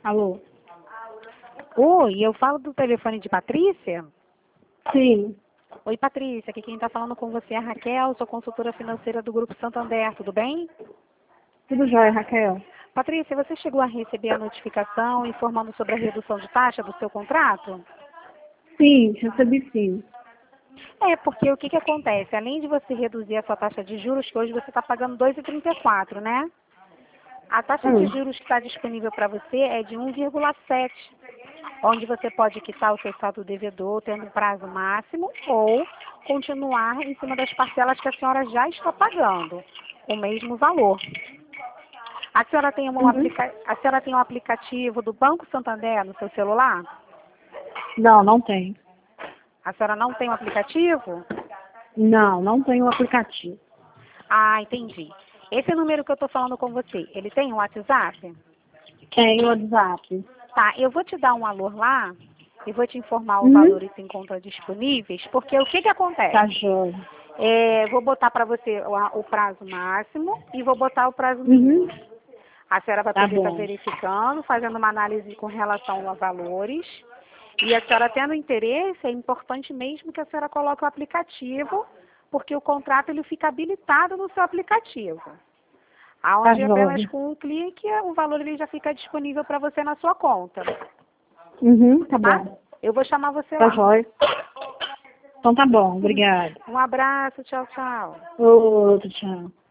Alô? Oi, eu falo do telefone de Patrícia? Sim, Oi, Patrícia, aqui quem está falando com você é a Raquel, sou consultora financeira do Grupo Santander, tudo bem? tudo jóia, Raquel. Patrícia, você chegou a receber a notificação informando sobre a redução de taxa do seu contrato? Sim, recebi sim. É, porque o que que acontece? Além de você reduzir a sua taxa de juros, que hoje você está pagando 2,34, né? A taxa de Hum. juros que está disponível para você é de 1,7, onde você pode quitar o seu saldo devedor tendo um prazo máximo ou continuar em cima das parcelas que a senhora já está pagando, o mesmo valor. A senhora tem Uhum. a senhora tem um aplicativo do Banco Santander no seu celular? Não, não tem. A senhora não tem um aplicativo? Não, não tem o aplicativo. Ah, entendi. Esse número que eu estou falando com você, ele tem um WhatsApp? Tem o WhatsApp. Tá, eu vou te dar um alô lá e vou te informar os Uhum. valores que se encontram disponíveis, porque o que que acontece? Tá jóia. Vou botar para você o prazo máximo e vou botar o prazo Uhum. mínimo. A senhora vai Tá poder estar bom. verificando, fazendo uma análise com relação aos valores. E a senhora tendo interesse, é importante mesmo que a senhora coloque o aplicativo, porque o contrato ele fica habilitado no seu aplicativo. Tá Aonde apenas jóia. com um clique o valor ele já fica disponível para você na sua conta, Uhum, tá tá? bom. Eu vou chamar você Tá lá. jóia. Então tá bom, obrigada. Um abraço, tchau, tchau. Outro, tchau.